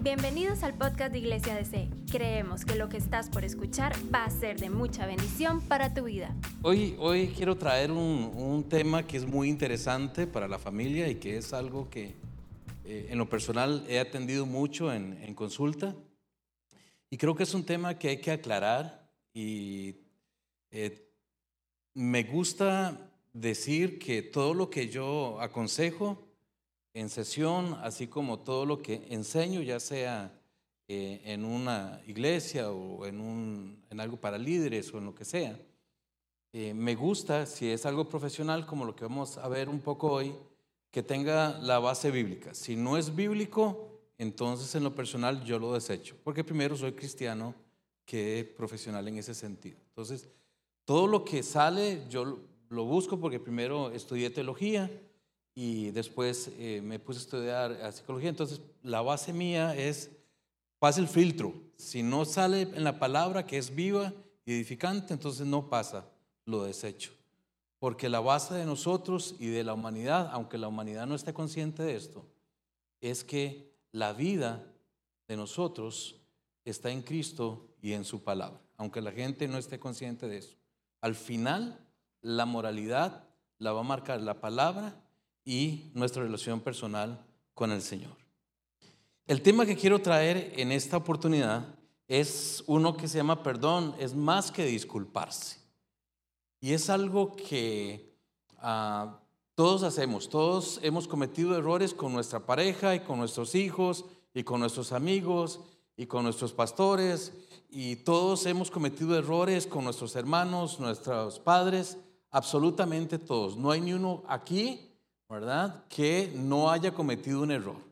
Bienvenidos al podcast de Iglesia DC. Creemos que lo que estás por escuchar va a ser de mucha bendición para tu vida. Hoy quiero traer un tema que es muy interesante para la familia y que es algo que en lo personal he atendido mucho en consulta. Y creo que es un tema que hay que aclarar y me gusta decir que todo lo que yo aconsejo en sesión, así como todo lo que enseño, ya sea en una iglesia o en algo para líderes o en lo que sea, me gusta, si es algo profesional como lo que vamos a ver un poco hoy, que tenga la base bíblica. Si no es bíblico, entonces en lo personal yo lo desecho, porque primero soy cristiano que profesional en ese sentido. Entonces, todo lo que sale yo lo busco porque primero estudié teología y después me puse a estudiar psicología. Entonces, la base mía pasa el filtro. Si no sale en la palabra que es viva y edificante, entonces no pasa, lo desecho. Porque la base de nosotros y de la humanidad, aunque la humanidad no esté consciente de esto, es que la vida de nosotros está en Cristo y en su palabra, aunque la gente no esté consciente de eso. Al final, la moralidad la va a marcar la palabra y nuestra relación personal con el Señor. El tema que quiero traer en esta oportunidad es uno que se llama perdón, es más que disculparse. Y es algo que todos hacemos, todos hemos cometido errores con nuestra pareja y con nuestros hijos y con nuestros amigos y con nuestros pastores, y todos hemos cometido errores con nuestros hermanos, nuestros padres, absolutamente todos. No hay ni uno aquí, ¿verdad?, que no haya cometido un error.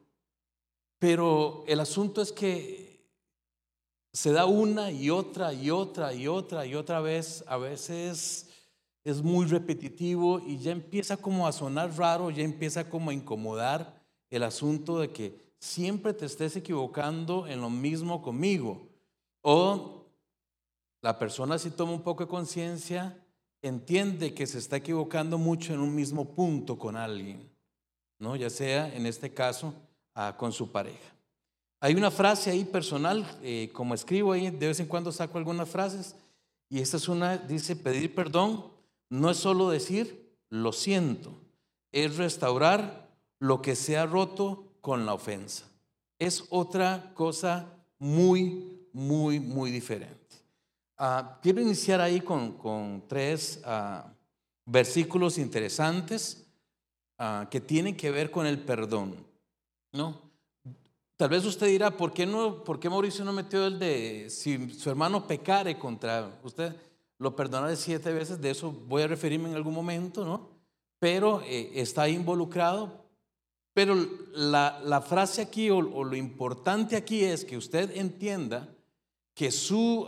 Pero el asunto es que se da una y otra y otra y otra y otra vez. A veces es muy repetitivo y ya empieza como a sonar raro, ya empieza como a incomodar el asunto de que siempre te estés equivocando en lo mismo conmigo. O la persona, si toma un poco de conciencia, entiende que se está equivocando mucho en un mismo punto con alguien, ¿no? Ya sea en este caso con su pareja. Hay una frase ahí personal, como escribo ahí, de vez en cuando saco algunas frases, y esta es una, dice: pedir perdón no es solo decir lo siento, es restaurar lo que se ha roto con la ofensa. Es otra cosa muy, muy, muy diferente. Quiero iniciar ahí con tres versículos interesantes que tienen que ver con el perdón, ¿no? Tal vez usted dirá, ¿por qué Mauricio no metió el de si su hermano pecare contra usted, lo perdonaré 7 veces? De eso voy a referirme en algún momento, ¿no? Pero está involucrado. Pero la frase aquí o lo importante aquí es que usted entienda que su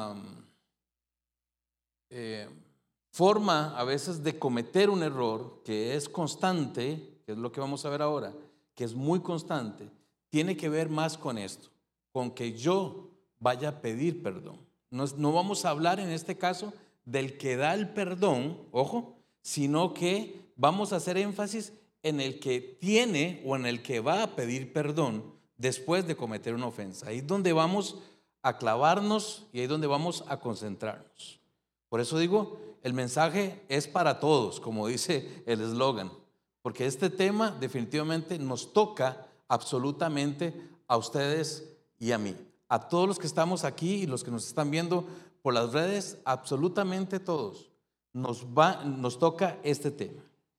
forma a veces de cometer un error, que es constante, que es lo que vamos a ver ahora, que es muy constante, tiene que ver más con esto, con que yo vaya a pedir perdón. No vamos a hablar en este caso del que da el perdón, ojo, sino que vamos a hacer énfasis en el que tiene o en el que va a pedir perdón después de cometer una ofensa. Ahí es donde vamos a clavarnos y ahí es donde vamos a concentrarnos. Por eso digo, el mensaje es para todos, como dice el eslogan, porque este tema definitivamente nos toca absolutamente a ustedes y a mí, a todos los que estamos aquí y los que nos están viendo por las redes, absolutamente todos nos toca este tema.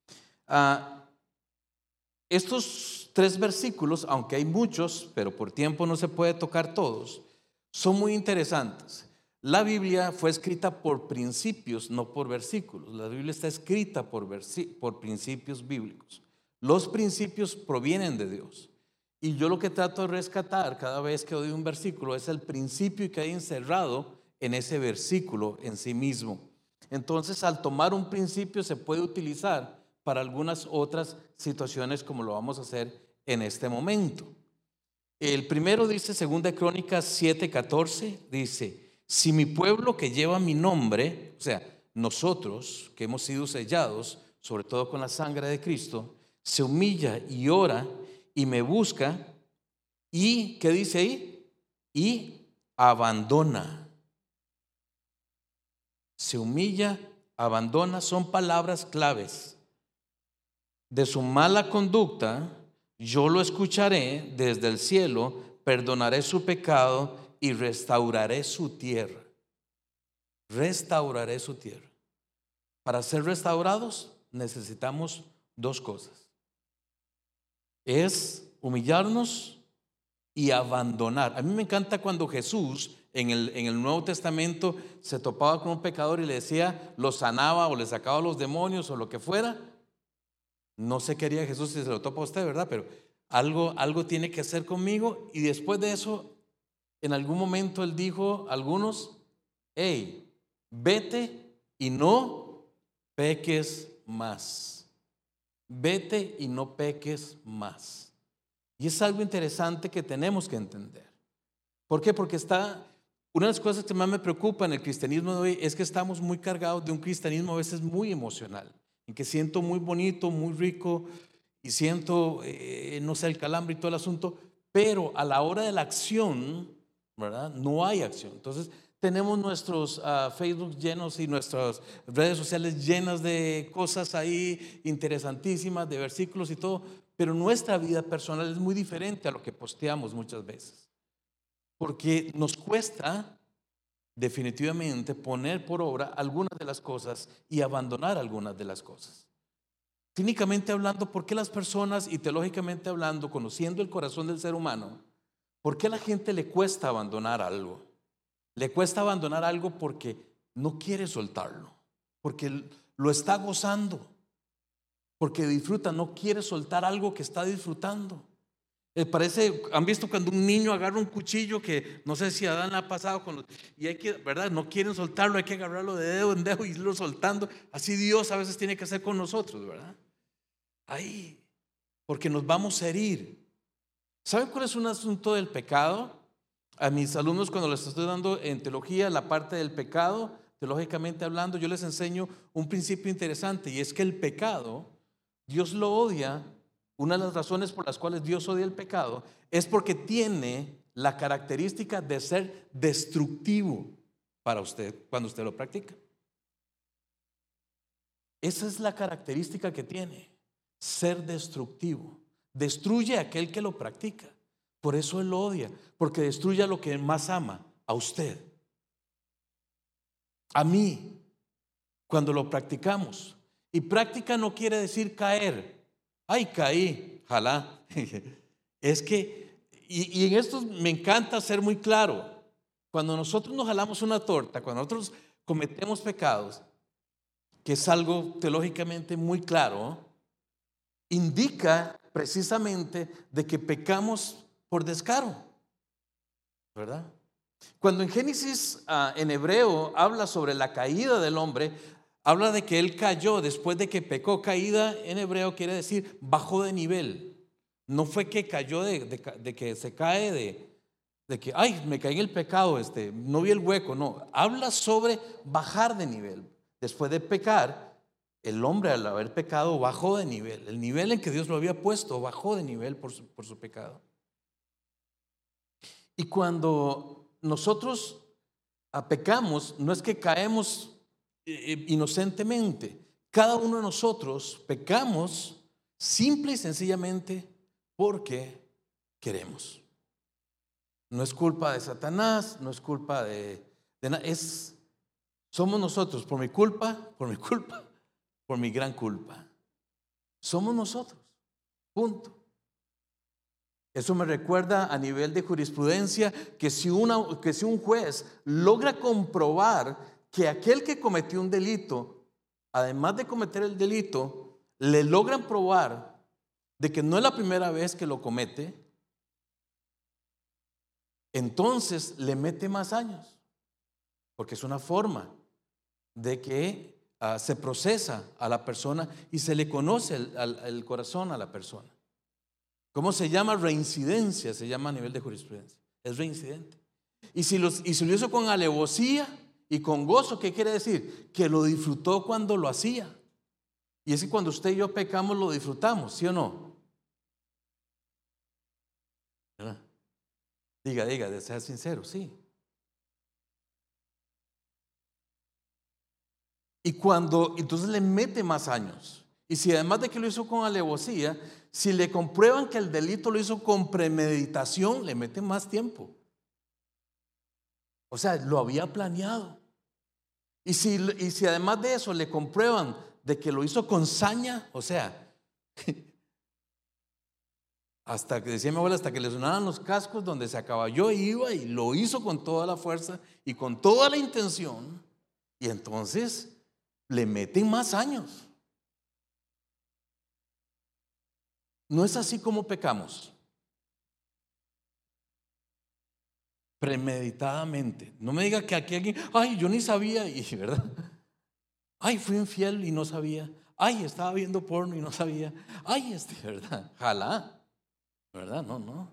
Estos 3 versículos, aunque hay muchos, pero por tiempo no se puede tocar todos, son muy interesantes. La Biblia fue escrita por principios, no por versículos. La Biblia está escrita por principios bíblicos. Los principios provienen de Dios. Y yo lo que trato de rescatar cada vez que doy un versículo es el principio que hay encerrado en ese versículo en sí mismo. Entonces, al tomar un principio se puede utilizar para algunas otras situaciones, como lo vamos a hacer en este momento. El primero dice, 2 Crónicas 7:14, dice: si mi pueblo que lleva mi nombre, o sea, nosotros que hemos sido sellados, sobre todo con la sangre de Cristo, se humilla y ora y me busca Y, ¿qué dice ahí? Y abandona. Se humilla, abandona, son palabras claves. De su mala conducta, yo lo escucharé desde el cielo, perdonaré su pecado y restauraré su tierra. Restauraré su tierra. Para ser restaurados necesitamos dos cosas. Es humillarnos y abandonar. A mí me encanta cuando Jesús en el Nuevo Testamento se topaba con un pecador y le decía, lo sanaba o le sacaba los demonios o lo que fuera. No sé qué haría Jesús si se lo topa a usted, ¿verdad? Pero algo tiene que hacer conmigo. Y después de eso, en algún momento él dijo a algunos, hey, vete y no peques más. Vete y no peques más. Y es algo interesante que tenemos que entender. ¿Por qué? Porque una de las cosas que más me preocupa en el cristianismo de hoy es que estamos muy cargados de un cristianismo a veces muy emocional, en que siento muy bonito, muy rico y siento, no sé, el calambre y todo el asunto, pero a la hora de la acción, ¿verdad? No hay acción. Entonces tenemos nuestros Facebook llenos y nuestras redes sociales llenas de cosas ahí interesantísimas, de versículos y todo, pero nuestra vida personal es muy diferente a lo que posteamos muchas veces, porque nos cuesta definitivamente poner por obra algunas de las cosas y abandonar algunas de las cosas. Clínicamente hablando, ¿por qué las personas, y teológicamente hablando, conociendo el corazón del ser humano, por qué a la gente le cuesta abandonar algo? Le cuesta abandonar algo porque no quiere soltarlo, porque lo está gozando, porque disfruta, no quiere soltar algo que está disfrutando. Parece, ¿han visto cuando un niño agarra un cuchillo que no sé si a Adán le ha pasado y hay que, ¿verdad? No quieren soltarlo, hay que agarrarlo de dedo en dedo y irlo soltando? Así Dios a veces tiene que hacer con nosotros, ¿verdad? Ahí, porque nos vamos a herir. ¿Saben cuál es un asunto del pecado? A mis alumnos, cuando les estoy dando en teología la parte del pecado, teológicamente hablando, yo les enseño un principio interesante, y es que el pecado, Dios lo odia. Una de las razones por las cuales Dios odia el pecado es porque tiene la característica de ser destructivo para usted cuando usted lo practica. Esa es la característica que tiene, ser destructivo. Destruye a aquel que lo practica. Por eso Él lo odia, porque destruye a lo que más ama, a usted, a mí, cuando lo practicamos. Y práctica no quiere decir caer. Ay, caí, jalá. Es que, y en esto me encanta ser muy claro. Cuando nosotros nos jalamos una torta, cuando nosotros cometemos pecados, que es algo teológicamente muy claro, indica precisamente de que pecamos por descaro, ¿verdad? Cuando en Génesis, en hebreo, habla sobre la caída del hombre, habla de que él cayó después de que pecó. Caída en hebreo quiere decir bajó de nivel. No fue que cayó de que se cae de que, ay, me caí en el pecado, no vi el hueco. No, habla sobre bajar de nivel. Después de pecar, el hombre al haber pecado bajó de nivel. El nivel en que Dios lo había puesto bajó de nivel por su pecado. Y cuando nosotros pecamos, no es que caemos inocentemente. Cada uno de nosotros pecamos simple y sencillamente porque queremos. No es culpa de Satanás, no es culpa de nada. Somos nosotros, por mi culpa, por mi gran culpa. Somos nosotros, punto. Eso me recuerda a nivel de jurisprudencia que si un juez logra comprobar que aquel que cometió un delito, además de cometer el delito, le logran probar de que no es la primera vez que lo comete, entonces le mete más años, porque es una forma de que se procesa a la persona y se le conoce el corazón a la persona. ¿Cómo se llama? Reincidencia, se llama a nivel de jurisprudencia. Es reincidente. Y si lo hizo con alevosía y con gozo, ¿qué quiere decir? Que lo disfrutó cuando lo hacía. Y es que cuando usted y yo pecamos, lo disfrutamos, ¿sí o no? ¿Verdad? Diga, sea sincero, sí. Y entonces le mete más años. Y si además de que lo hizo con alevosía, si le comprueban que el delito lo hizo con premeditación, le meten más tiempo. O sea, lo había planeado. Y si además de eso le comprueban de que lo hizo con saña, o sea, hasta que decía mi abuela, hasta que le sonaban los cascos, donde se acaballó iba y lo hizo con toda la fuerza y con toda la intención. Y entonces le meten más años. No es así como pecamos. Premeditadamente. No me diga que aquí alguien, ay, yo ni sabía, y verdad. Ay, fui infiel y no sabía. Ay, estaba viendo porno y no sabía. Ay, verdad. Jalá. ¿Verdad? No.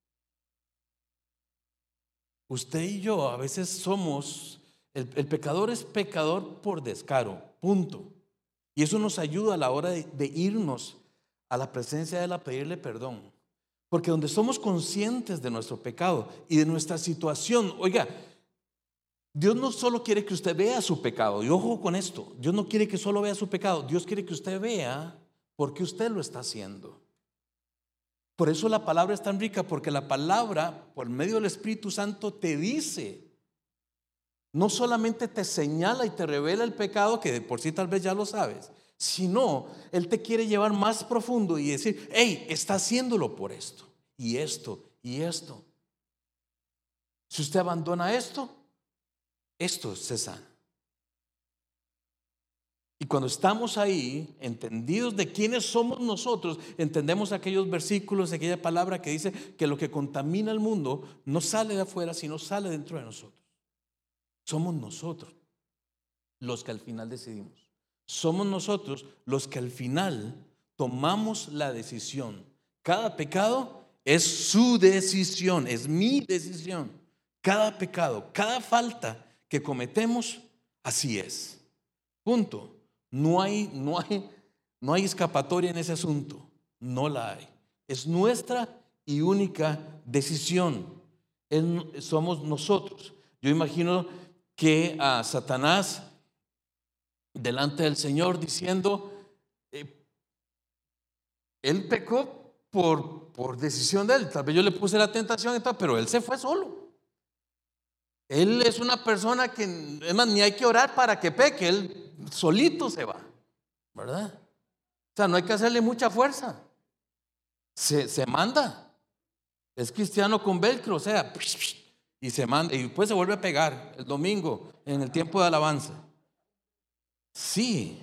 Usted y yo a veces somos, el pecador es pecador por descaro, punto. Y eso nos ayuda a la hora de irnos a la presencia de él a pedirle perdón. Porque donde somos conscientes de nuestro pecado y de nuestra situación, oiga, Dios no solo quiere que usted vea su pecado, y ojo con esto, Dios no quiere que solo vea su pecado, Dios quiere que usted vea por qué usted lo está haciendo. Por eso la palabra es tan rica, porque la palabra, por medio del Espíritu Santo, te dice, no solamente te señala y te revela el pecado, que de por sí tal vez ya lo sabes, sino Él te quiere llevar más profundo y decir, hey, está haciéndolo por esto, y esto, y esto. Si usted abandona esto se sana. Y cuando estamos ahí, entendidos de quiénes somos nosotros, entendemos aquellos versículos, aquella palabra que dice que lo que contamina el mundo no sale de afuera, sino sale dentro de nosotros. Somos nosotros los que al final decidimos. Somos nosotros los que al final tomamos la decisión. Cada pecado es su decisión, es mi decisión. Cada pecado, cada falta que cometemos, así es. Punto. No hay escapatoria en ese asunto. No la hay. Es nuestra y única decisión. Somos nosotros. Yo imagino que a Satanás delante del Señor diciendo, él pecó por decisión de él. Tal vez yo le puse la tentación y tal, pero él se fue solo. Él es una persona que, es más, ni hay que orar para que peque, él solito se va, ¿verdad? O sea, no hay que hacerle mucha fuerza. Se manda. Es cristiano con velcro, o sea, y se manda, y después se vuelve a pegar el domingo en el tiempo de alabanza. Sí.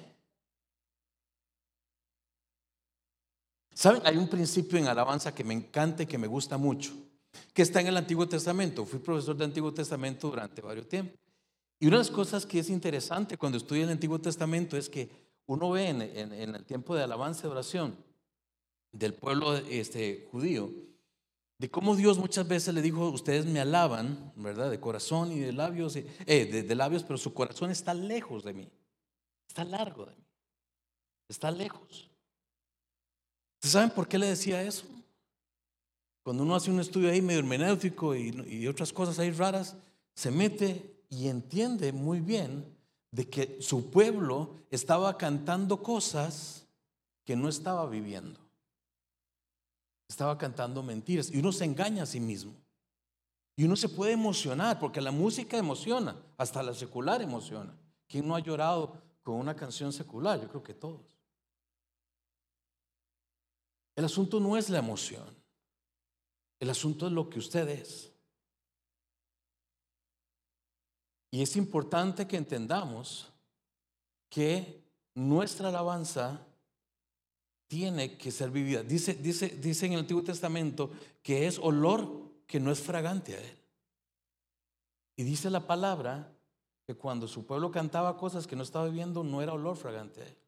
¿Saben? Hay un principio en alabanza que me encanta y que me gusta mucho, que está en el Antiguo Testamento. Fui profesor de Antiguo Testamento durante varios tiempos. Y una de las cosas que es interesante cuando estudia el Antiguo Testamento es que uno ve en el tiempo de alabanza y oración del pueblo judío, de cómo Dios muchas veces le dijo, ustedes me alaban, ¿verdad? De corazón y de labios, de labios, pero su corazón está lejos de mí, está largo de mí, está lejos. ¿Ustedes saben por qué le decía eso? Cuando uno hace un estudio ahí medio hermenéutico y otras cosas ahí raras, se mete y entiende muy bien de que su pueblo estaba cantando cosas que no estaba viviendo. Estaba cantando mentiras y uno se engaña a sí mismo. Y uno se puede emocionar porque la música emociona, hasta la secular emociona. ¿Quién no ha llorado con una canción secular? Yo creo que todos. El asunto no es la emoción. El asunto es lo que usted es. Y es importante que entendamos que nuestra alabanza tiene que ser vivida. Dice en el Antiguo Testamento que es olor que no es fragante a él. Y dice la palabra que cuando su pueblo cantaba cosas que no estaba viviendo, no era olor fragante a él.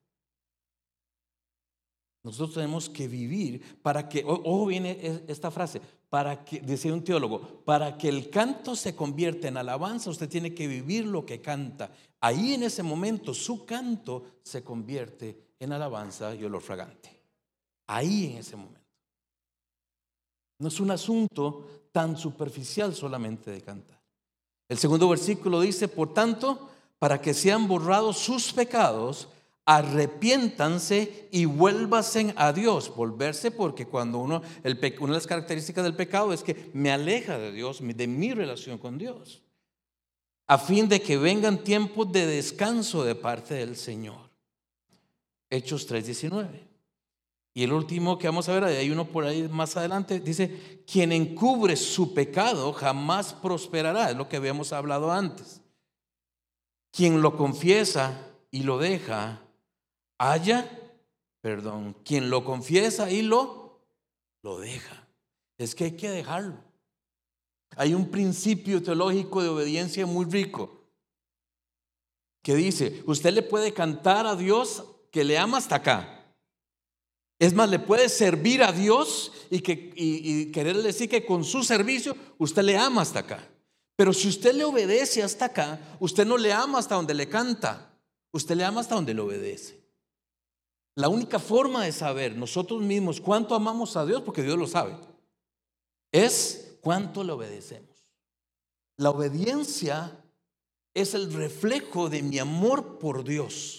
Nosotros tenemos que vivir para que, ojo viene esta frase, para que, decía un teólogo, para que el canto se convierta en alabanza, usted tiene que vivir lo que canta. Ahí en ese momento su canto se convierte en alabanza y olor fragante. Ahí en ese momento. No es un asunto tan superficial solamente de cantar. El segundo versículo dice, por tanto, para que sean borrados sus pecados, arrepiéntanse y vuélvanse a Dios. Volverse, porque cuando una de las características del pecado es que me aleja de Dios, de mi relación con Dios, a fin de que vengan tiempos de descanso de parte del Señor. Hechos 3:19. Y el último que vamos a ver, hay uno por ahí más adelante, dice, quien encubre su pecado jamás prosperará. Es lo que habíamos hablado antes. Quien lo confiesa y lo deja, quien lo confiesa y lo deja. Es que hay que dejarlo. Hay un principio teológico de obediencia muy rico que dice, usted le puede cantar a Dios que le ama hasta acá. Es más, le puede servir a Dios y quererle decir que con su servicio usted le ama hasta acá. Pero si usted le obedece hasta acá, usted no le ama hasta donde le canta, usted le ama hasta donde le obedece. La única forma de saber nosotros mismos cuánto amamos a Dios, porque Dios lo sabe, es cuánto le obedecemos. La obediencia es el reflejo de mi amor por Dios.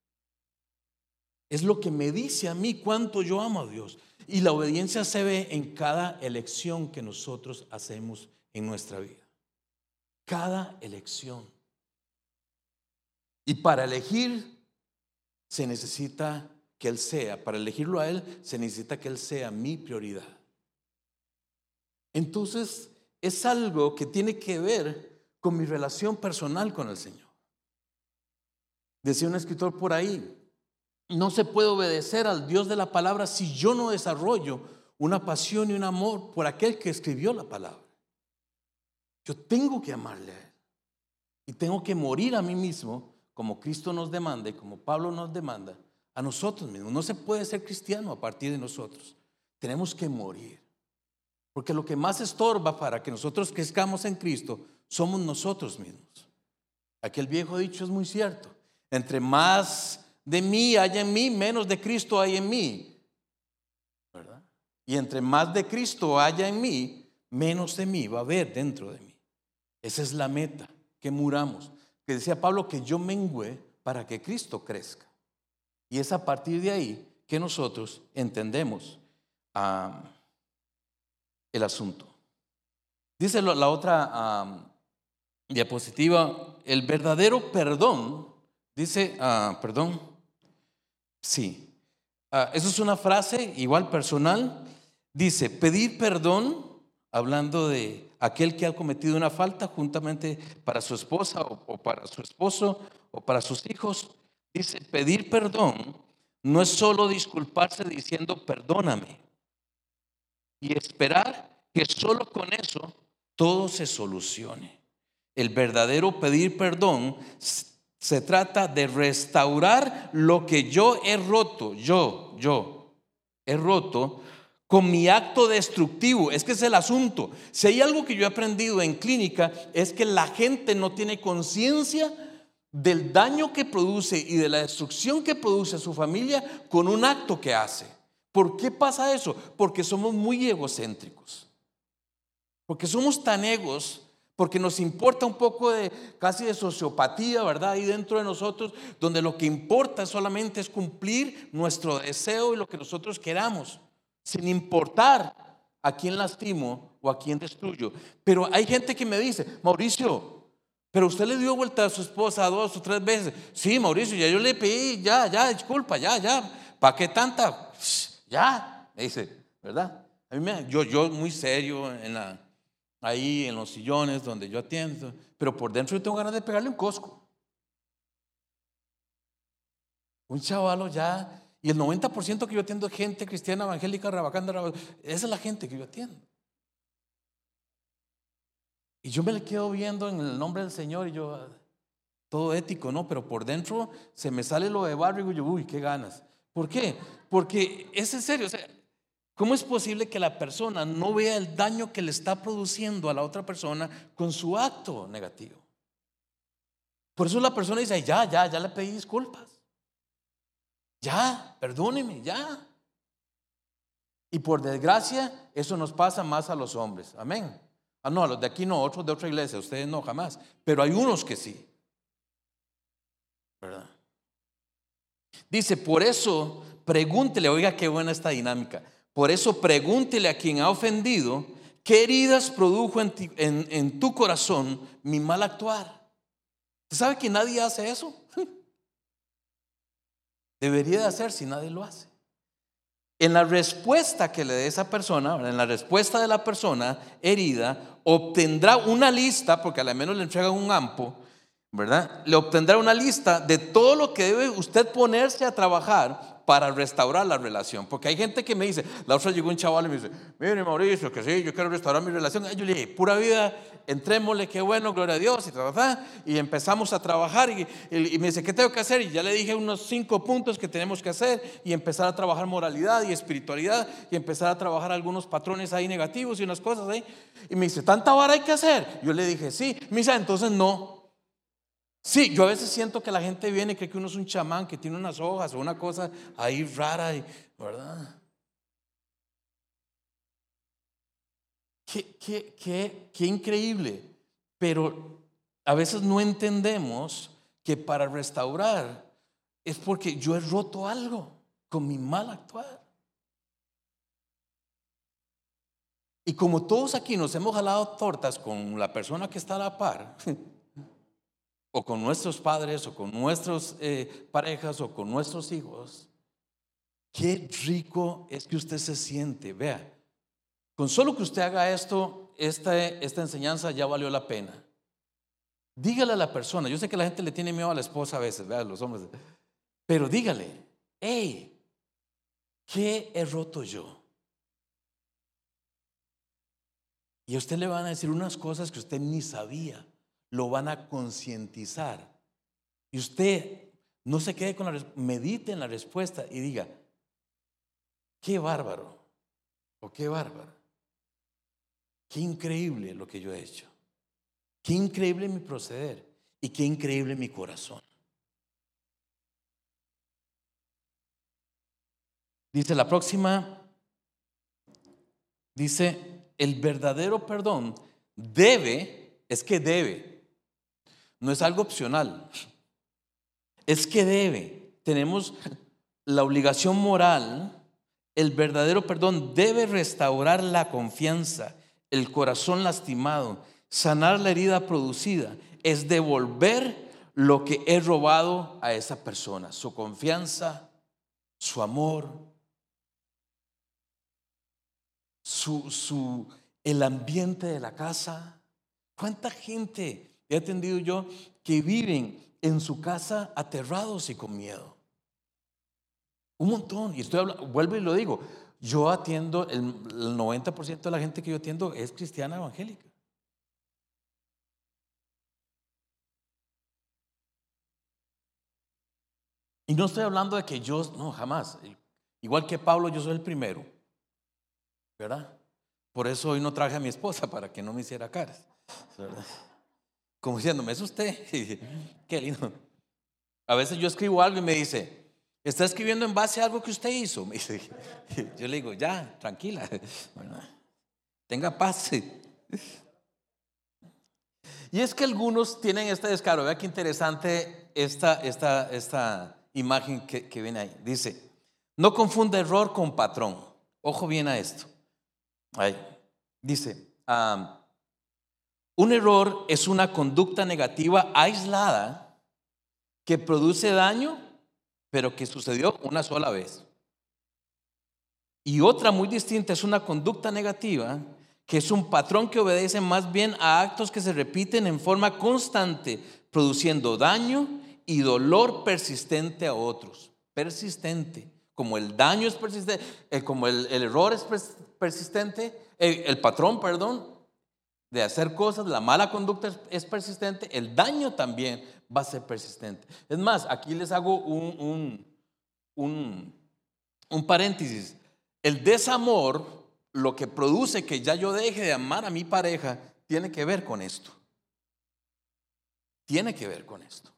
Es lo que me dice a mí cuánto yo amo a Dios. Y la obediencia se ve en cada elección que nosotros hacemos en nuestra vida. Cada elección. Y para elegir se necesita que Él sea, para elegirlo a Él se necesita que Él sea mi prioridad. Entonces es algo que tiene que ver con mi relación personal con el Señor. Decía un escritor por ahí, no se puede obedecer al Dios de la palabra si yo no desarrollo una pasión y un amor por aquel que escribió la palabra. Yo tengo que amarle a Él y tengo que morir a mí mismo como Cristo nos demanda y como Pablo nos demanda a nosotros mismos. No se puede ser cristiano a partir de nosotros. Tenemos que morir. Porque lo que más estorba para que nosotros crezcamos en Cristo somos nosotros mismos. Aquel viejo dicho es muy cierto. Entre más de mí hay en mí, menos de Cristo hay en mí, ¿verdad? Y entre más de Cristo haya en mí, menos de mí va a haber dentro de mí. Esa es la meta, que muramos. Que decía Pablo, que yo mengüe para que Cristo crezca. Y es a partir de ahí que nosotros entendemos el asunto. Dice la otra diapositiva, el verdadero perdón, dice, sí, eso es una frase igual personal. Dice, pedir perdón, hablando de aquel que ha cometido una falta juntamente para su esposa o para su esposo o para sus hijos. Dice, pedir perdón no es solo disculparse diciendo perdóname y esperar que solo con eso todo se solucione. El verdadero pedir perdón se trata de restaurar lo que yo he roto, yo he roto con mi acto destructivo. Es que es el asunto. Si hay algo que yo he aprendido en clínica es que la gente no tiene conciencia del daño que produce y de la destrucción que produce a su familia con un acto que hace. ¿Por qué pasa eso? Porque somos muy egocéntricos. Porque somos tan egos. Porque nos importa un poco de casi de sociopatía, ¿verdad? Ahí dentro de nosotros, donde lo que importa solamente es cumplir nuestro deseo y lo que nosotros queramos, sin importar a quién lastimo o a quién destruyo. Pero hay gente que me dice, Mauricio, pero usted le dio vuelta a su esposa 2 o 3 veces. Sí, Mauricio, ya yo le pedí, ya, disculpa, ya. ¿Para qué tanta? Ya, me dice, ¿verdad? A mí yo muy serio ahí en los sillones donde yo atiendo, pero por dentro yo tengo ganas de pegarle un cosco. Un chavalo ya, y el 90% que yo atiendo es gente cristiana, evangélica, rabacanda, esa es la gente que yo atiendo. Y yo me le quedo viendo en el nombre del Señor y yo, todo ético, ¿no? Pero por dentro se me sale lo de barrio y digo, uy, qué ganas. ¿Por qué? Porque es en serio, o sea, ¿cómo es posible que la persona no vea el daño que le está produciendo a la otra persona con su acto negativo? Por eso la persona dice, ya le pedí disculpas. Ya, perdóneme, ya. Y por desgracia, eso nos pasa más a los hombres. Amén. No, a los de aquí no, otros de otra iglesia, ustedes no, jamás. Pero hay unos que sí, ¿verdad? Dice, por eso pregúntele, oiga qué buena esta dinámica. Por eso pregúntele a quien ha ofendido, ¿qué heridas produjo en tu corazón mi mal actuar? ¿Usted sabe que nadie hace eso? Debería de hacer si nadie lo hace. En la respuesta que le dé esa persona, en la respuesta de la persona herida, obtendrá una lista, porque a lo menos le entregan un ampo, ¿verdad? Le obtendrá una lista de todo lo que debe usted ponerse a trabajar para restaurar la relación. Porque hay gente que me dice, la otra llegó un chaval y me dice, mire Mauricio, que sí, yo quiero restaurar mi relación. Yo le dije, pura vida, entrémosle, qué bueno, gloria a Dios, y empezamos a trabajar y me dice, ¿qué tengo que hacer? Y ya le dije unos 5 puntos que tenemos que hacer y empezar a trabajar moralidad y espiritualidad y empezar a trabajar algunos patrones ahí negativos y unas cosas ahí. Y me dice, ¿tanta vara hay que hacer? Yo le dije, sí. Me dice, entonces no. Sí, yo a veces siento que la gente viene y cree que uno es un chamán que tiene unas hojas o una cosa ahí rara, ¿verdad? Qué increíble. Pero a veces no entendemos que para restaurar es porque yo he roto algo con mi mal actuar. Y como todos aquí nos hemos jalado tortas con la persona que está a la par, o con nuestros padres, o con nuestras parejas, o con nuestros hijos, qué rico es que usted se siente. Vea, con solo que usted haga esto, esta enseñanza ya valió la pena. Dígale a la persona, yo sé que la gente le tiene miedo a la esposa a veces, vea, los hombres, pero dígale, hey, ¿qué he roto yo? Y a usted le van a decir unas cosas que usted ni sabía. Lo van a concientizar. Y usted no se quede con medite en la respuesta y diga, qué bárbaro o qué bárbara. Qué increíble lo que yo he hecho. Qué increíble mi proceder y qué increíble mi corazón. Dice la próxima, dice, el verdadero perdón es que debe. No es algo opcional, es que debe. Tenemos la obligación moral. El verdadero perdón debe restaurar la confianza, el corazón lastimado, sanar la herida producida, es devolver lo que he robado a esa persona, su confianza, su amor, el ambiente de la casa. ¿Cuánta gente he atendido yo que viven en su casa aterrados y con miedo? Un montón. Y vuelvo y lo digo, yo atiendo, el 90% de la gente que yo atiendo es cristiana evangélica. Y no estoy hablando de que yo, no, jamás. Igual que Pablo, yo soy el primero, ¿verdad? Por eso hoy no traje a mi esposa para que no me hiciera caras, ¿verdad? Como diciéndome, ¿es usted? Qué lindo. A veces yo escribo algo y me dice, ¿está escribiendo en base a algo que usted hizo? Me dice, yo le digo, ya, tranquila, ¿verdad? Tenga paz. Y es que algunos tienen este descaro. Vea qué interesante esta imagen que viene ahí. Dice, no confunda error con patrón. Ojo bien a esto. Ahí. Dice, un error es una conducta negativa aislada que produce daño, pero que sucedió una sola vez. Y otra muy distinta es una conducta negativa, que es un patrón que obedece más bien a actos que se repiten en forma constante, produciendo daño y dolor persistente a otros. Persistente. Como el daño es persistente, como el error es persistente, el patrón, perdón, de hacer cosas, la mala conducta es persistente, el daño también va a ser persistente. Es más, aquí les hago un paréntesis. El desamor, lo que produce que ya yo deje de amar a mi pareja, tiene que ver con esto. Tiene que ver con esto.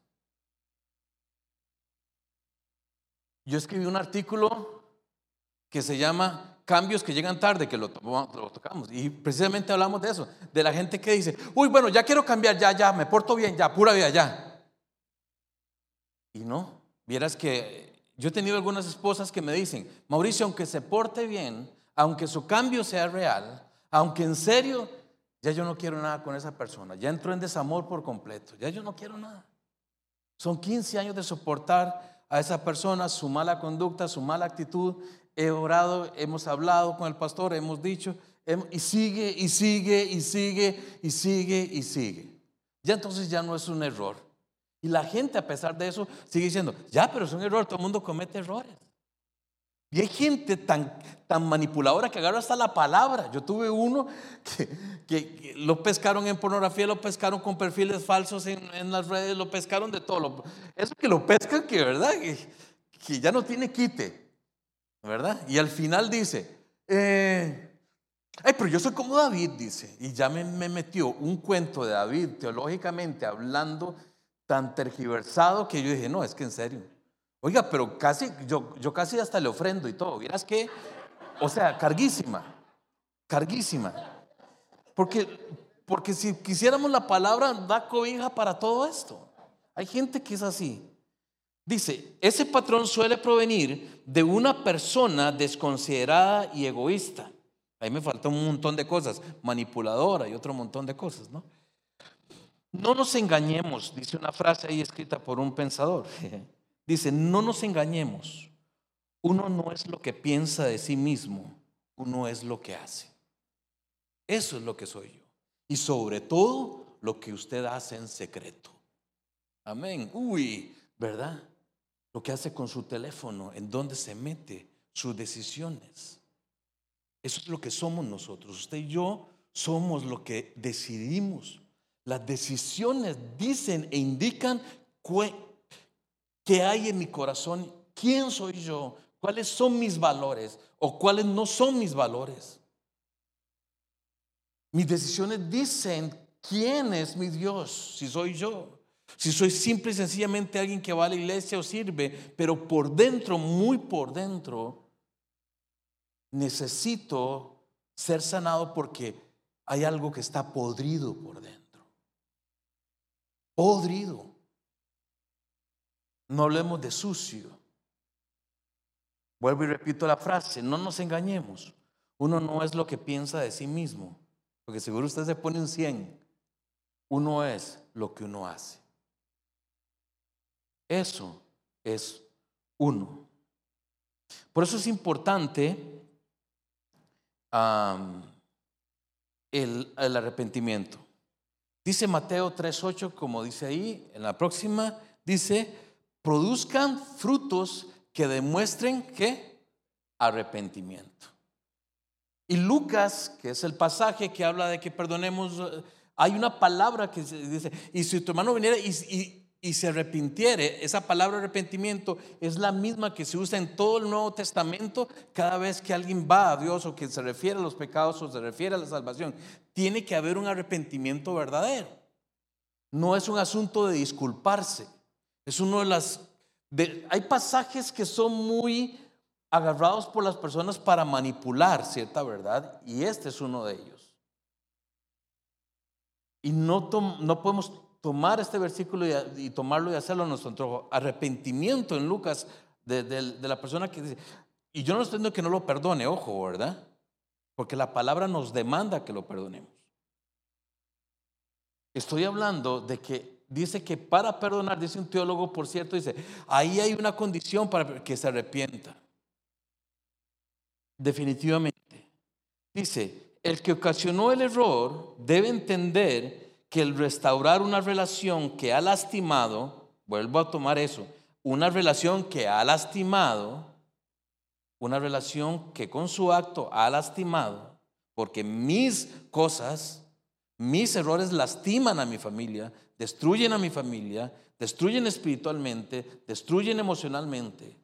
Yo escribí un artículo que se llama cambios que llegan tarde, que lo tocamos. Y precisamente hablamos de eso, de la gente que dice, uy, bueno, ya quiero cambiar, ya, me porto bien, ya, pura vida, ya. Y no, vieras que yo he tenido algunas esposas que me dicen, Mauricio, aunque se porte bien, aunque su cambio sea real, aunque en serio, ya yo no quiero nada con esa persona, ya entró en desamor por completo, ya yo no quiero nada. Son 15 años de soportar a esa persona, su mala conducta, su mala actitud. He orado, hemos hablado con el pastor, hemos dicho, y sigue, y sigue, y sigue, y sigue, y sigue. Ya entonces ya no es un error. Y la gente, a pesar de eso, sigue diciendo, ya, pero es un error, todo el mundo comete errores. Y hay gente tan manipuladora que agarra hasta la palabra. Yo tuve uno que lo pescaron en pornografía, lo pescaron con perfiles falsos en las redes, lo pescaron de todo. Eso que lo pescan, que verdad, que ya no tiene quite, ¿verdad? Y al final dice, ay, pero yo soy como David, dice. Y ya me metió un cuento de David, teológicamente hablando, tan tergiversado, que yo dije, no, es que en serio. Oiga, pero casi, yo casi hasta le ofrendo y todo. ¿Vieras qué? O sea, carguísima. Porque si quisiéramos la palabra, da cobija para todo esto. Hay gente que es así. Dice, ese patrón suele provenir de una persona desconsiderada y egoísta. Ahí me falta un montón de cosas, manipuladora y otro montón de cosas, ¿no? No nos engañemos, dice una frase ahí escrita por un pensador. Dice, no nos engañemos. Uno no es lo que piensa de sí mismo, uno es lo que hace. Eso es lo que soy yo. Y sobre todo, lo que usted hace en secreto. Amén. Uy, ¿verdad? Lo que hace con su teléfono, en dónde se mete, sus decisiones. Eso es lo que somos nosotros. Usted y yo somos lo que decidimos. Las decisiones dicen e indican qué hay en mi corazón, quién soy yo, cuáles son mis valores o cuáles no son mis valores. Mis decisiones dicen quién es mi Dios, si soy yo, si soy simple y sencillamente alguien que va a la iglesia o sirve, pero por dentro, muy por dentro, necesito ser sanado porque hay algo que está podrido por dentro. Podrido. No hablemos de sucio. Vuelvo y repito la frase, no nos engañemos. Uno no es lo que piensa de sí mismo, porque seguro usted se pone un 100. Uno es lo que uno hace. Eso es uno. Por eso es importante el arrepentimiento. Dice Mateo 3:8, como dice ahí, en la próxima, dice, produzcan frutos que demuestren ¿qué? Arrepentimiento. Y Lucas, que es el pasaje que habla de que perdonemos, hay una palabra que dice, y si tu hermano viniera y se arrepintiere, esa palabra arrepentimiento es la misma que se usa en todo el Nuevo Testamento cada vez que alguien va a Dios o que se refiere a los pecados o se refiere a la salvación. Tiene que haber un arrepentimiento verdadero. No es un asunto de disculparse. Es uno de las... hay pasajes que son muy agarrados por las personas para manipular cierta verdad y este es uno de ellos. Y no podemos tomar este versículo y tomarlo y hacerlo a nuestro antojo. Arrepentimiento en Lucas de la persona que dice, y yo no estoy diciendo que no lo perdone, ojo, ¿verdad? Porque la palabra nos demanda que lo perdonemos. Estoy hablando de que dice que para perdonar, dice un teólogo, por cierto, dice, ahí hay una condición para que se arrepienta. Definitivamente. Dice, el que ocasionó el error debe entender que el restaurar una relación que ha lastimado, vuelvo a tomar eso, una relación que ha lastimado, una relación que con su acto ha lastimado, porque mis cosas, mis errores lastiman a mi familia, destruyen espiritualmente, destruyen emocionalmente.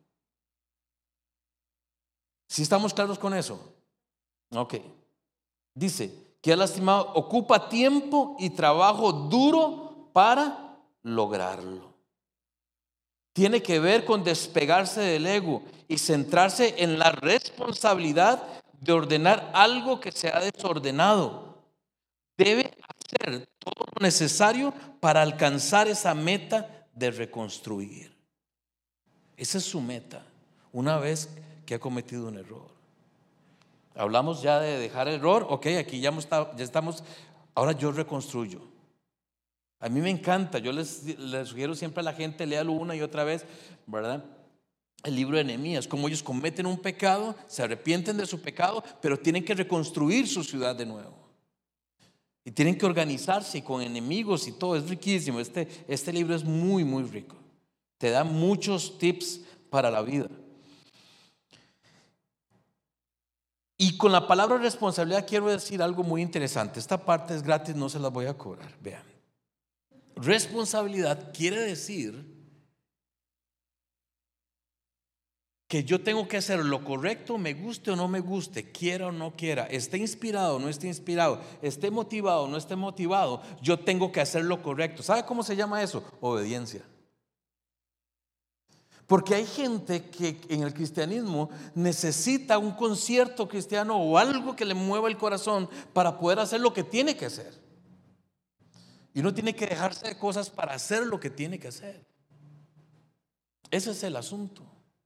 ¿Sí estamos claros con eso? Ok. Dice que ha lastimado, ocupa tiempo y trabajo duro para lograrlo. Tiene que ver con despegarse del ego y centrarse en la responsabilidad de ordenar algo que se ha desordenado. Debe hacer todo lo necesario para alcanzar esa meta de reconstruir. Esa es su meta, una vez que ha cometido un error. Hablamos ya de dejar el error, ok, aquí ya estamos, ahora yo reconstruyo. A mí me encanta, yo les sugiero siempre a la gente, léalo una y otra vez, ¿verdad? El libro de Nehemías, como ellos cometen un pecado, se arrepienten de su pecado, pero tienen que reconstruir su ciudad de nuevo. Y tienen que organizarse con enemigos y todo, es riquísimo. Este libro es muy, muy rico. Te da muchos tips para la vida. Y con la palabra responsabilidad quiero decir algo muy interesante. Esta parte es gratis, no se la voy a cobrar. Vean. Responsabilidad quiere decir que yo tengo que hacer lo correcto, me guste o no me guste, quiera o no quiera, esté inspirado o no esté inspirado, esté motivado o no esté motivado, yo tengo que hacer lo correcto. ¿Sabe cómo se llama eso? Obediencia. Porque hay gente que en el cristianismo necesita un concierto cristiano o algo que le mueva el corazón para poder hacer lo que tiene que hacer. Y uno tiene que dejarse de cosas para hacer lo que tiene que hacer. Ese es el asunto.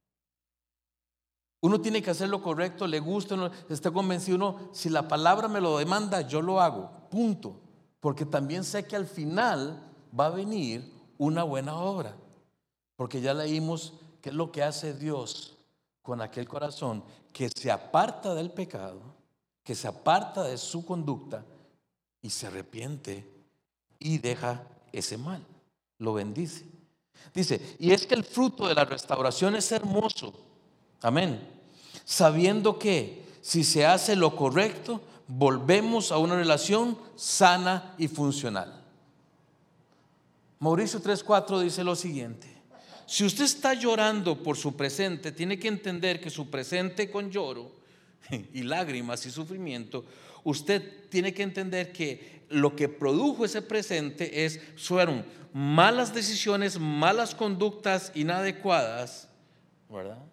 Uno tiene que hacer lo correcto, le gusta, uno está convencido, uno, si la palabra me lo demanda, yo lo hago, punto. Porque también sé que al final va a venir una buena obra. Porque ya leímos qué es lo que hace Dios con aquel corazón que se aparta del pecado, que se aparta de su conducta y se arrepiente y deja ese mal, lo bendice. Dice, y es que el fruto de la restauración es hermoso. Amén. Sabiendo que si se hace lo correcto, volvemos a una relación sana y funcional. Mauricio 3:4 dice lo siguiente: si usted está llorando por su presente, tiene que entender que su presente con lloro y lágrimas y sufrimiento, usted tiene que entender que lo que produjo ese presente fueron malas decisiones, malas conductas inadecuadas, ¿verdad?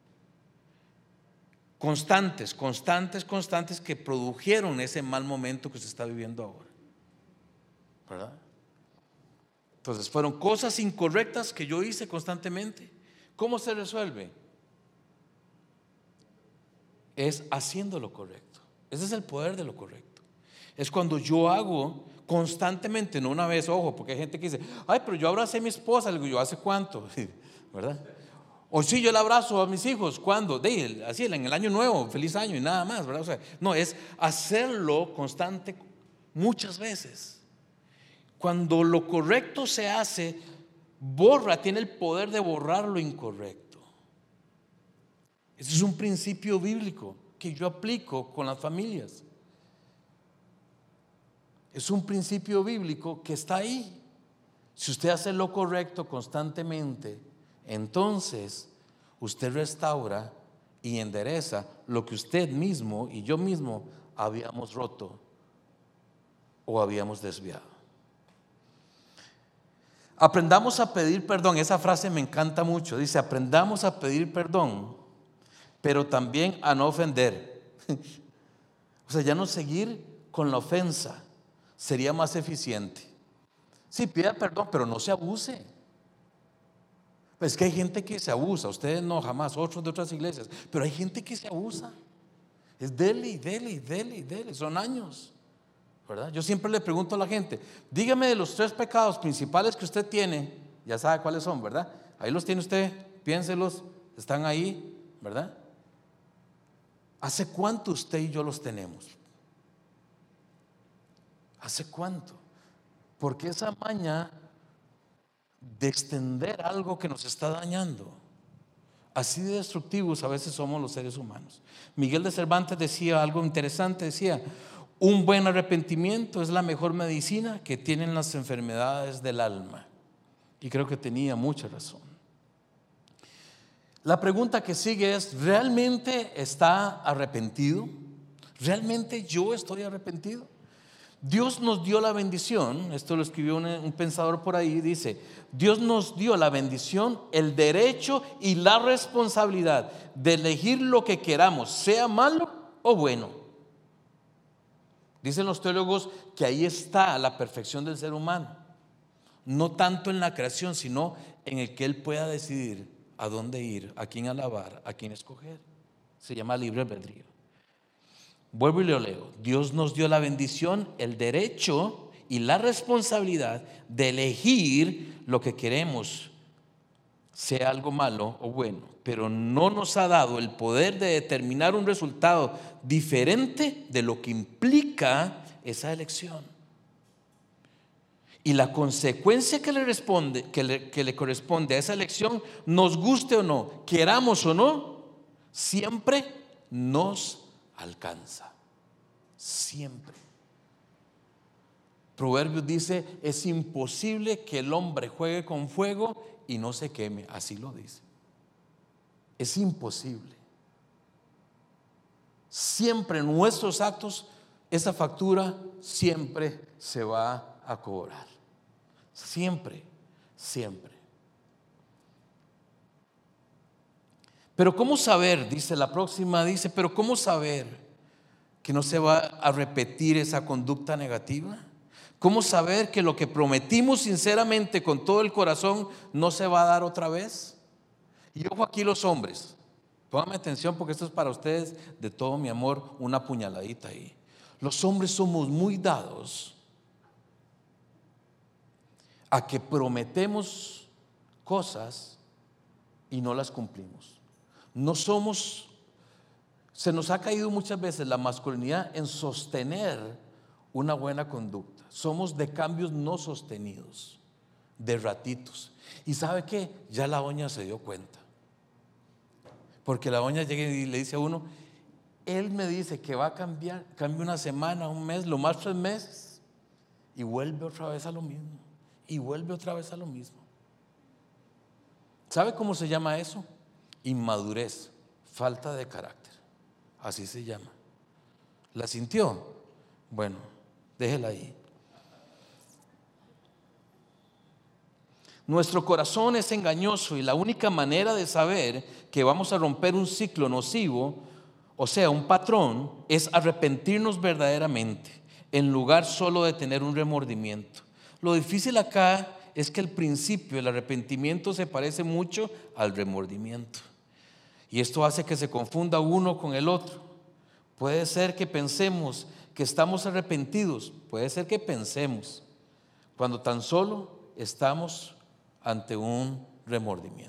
Constantes que produjeron ese mal momento que usted está viviendo ahora, ¿verdad? Entonces fueron cosas incorrectas que yo hice constantemente. ¿Cómo se resuelve? Es haciendo lo correcto. Ese es el poder de lo correcto. Es cuando yo hago constantemente, no una vez, ojo, porque hay gente que dice, ay, pero yo abracé a mi esposa. Le digo, ¿yo hace cuánto? ¿Verdad? O sí, yo le abrazo a mis hijos. ¿Cuándo? Así en el año nuevo, feliz año y nada más, ¿verdad? O sea, no, es hacerlo constante muchas veces. Cuando lo correcto se hace, tiene el poder de borrar lo incorrecto. Ese es un principio bíblico que yo aplico con las familias. Es un principio bíblico que está ahí. Si usted hace lo correcto constantemente, entonces usted restaura y endereza lo que usted mismo y yo mismo habíamos roto o habíamos desviado. Aprendamos a pedir perdón. Esa frase me encanta mucho. Dice, aprendamos a pedir perdón, pero también a no ofender. O sea, ya no seguir con la ofensa sería más eficiente. Sí, pida perdón, pero no se abuse. Pues que hay gente que se abusa. Ustedes no, jamás, otros de otras iglesias, pero hay gente que se abusa. Es dele, son años, ¿verdad? Yo siempre le pregunto a la gente, dígame de los 3 pecados principales que usted tiene. Ya sabe cuáles son, ¿verdad? Ahí los tiene usted, piénselos, están ahí, ¿verdad? ¿Hace cuánto usted y yo los tenemos? ¿Hace cuánto? Porque esa maña de extender algo que nos está dañando, así de destructivos a veces somos los seres humanos. Miguel de Cervantes decía algo interesante, decía, un buen arrepentimiento es la mejor medicina que tienen las enfermedades del alma. Y creo que tenía mucha razón. La pregunta que sigue es, ¿realmente está arrepentido? ¿Realmente yo estoy arrepentido? Dios nos dio la bendición, esto lo escribió un pensador por ahí, dice, Dios nos dio la bendición, el derecho y la responsabilidad de elegir lo que queramos, sea malo o bueno. Dicen los teólogos que ahí está la perfección del ser humano, no tanto en la creación, sino en el que él pueda decidir a dónde ir, a quién alabar, a quién escoger. Se llama libre albedrío. Vuelvo y lo leo. Dios nos dio la bendición, el derecho y la responsabilidad de elegir lo que queremos, sea algo malo o bueno, pero no nos ha dado el poder de determinar un resultado diferente de lo que implica esa elección. Y la consecuencia que le corresponde a esa elección, nos guste o no, queramos o no, siempre nos alcanza. Siempre. Proverbios dice: es imposible que el hombre juegue con fuego y no se queme. Así lo dice. Es imposible. Siempre en nuestros actos, esa factura siempre se va a cobrar. Siempre, siempre. Pero ¿cómo saber? Dice la próxima, dice, pero ¿cómo saber que no se va a repetir esa conducta negativa? ¿Cómo saber que lo que prometimos sinceramente con todo el corazón no se va a dar otra vez? Y ojo aquí los hombres, pónganme atención porque esto es para ustedes de todo mi amor, una puñaladita ahí. Los hombres somos muy dados a que prometemos cosas y no las cumplimos. Se nos ha caído muchas veces la masculinidad en sostener una buena conducta. Somos de cambios no sostenidos, de ratitos. ¿Y sabe qué? Ya la doña se dio cuenta. Porque la doña llega y le dice a uno: él me dice que va a cambiar, cambia una semana, un mes, lo más 3 meses, y vuelve otra vez a lo mismo. Y vuelve otra vez a lo mismo. ¿Sabe cómo se llama eso? Inmadurez, falta de carácter. Así se llama. ¿La sintió? Bueno, déjela ahí. Nuestro corazón es engañoso y la única manera de saber que vamos a romper un ciclo nocivo, o sea, un patrón, es arrepentirnos verdaderamente, en lugar solo de tener un remordimiento. Lo difícil acá es que el principio, el arrepentimiento, se parece mucho al remordimiento. Y esto hace que se confunda uno con el otro. Puede ser que pensemos que estamos arrepentidos, puede ser que pensemos, cuando tan solo estamos ante un remordimiento.